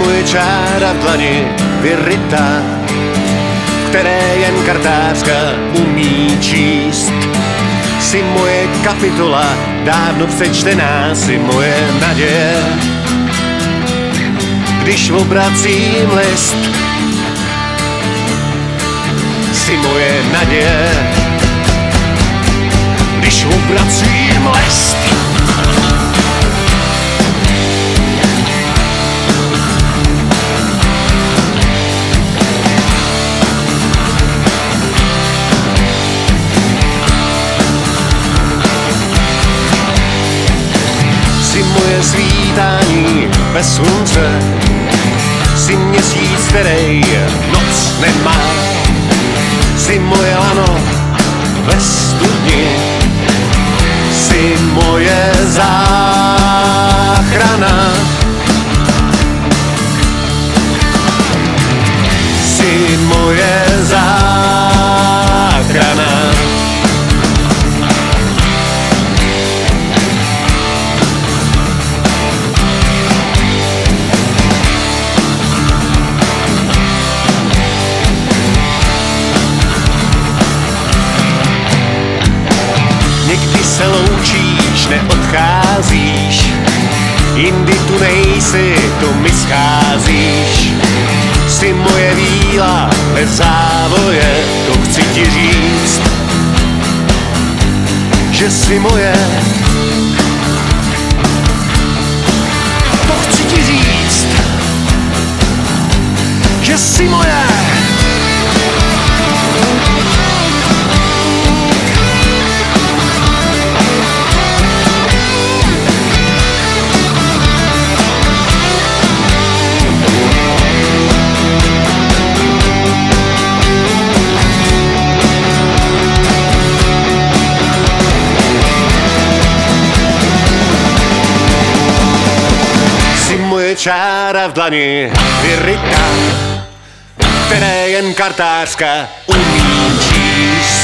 moje čára v dlani vyrytá, které jen kartářka umí číst. Si moje kapitola dávno přečtená, si moje naděje. Když obracím list, si moje naděje. Když obracím list, si moje svítání bez slunce, si měsíc, který noc nemá, si moje lano ve studni, si moje záchrana. Si moje záchrana. Někdy se loučíš, neodcházíš, jindy tu nejsi, to mi scházíš. Jsi moje víla bez závoje, to chci ti říct, že jsi moje. To chci ti říct, že jsi moje. Čára v dlani vyrytá, které jen kartářka umí číst.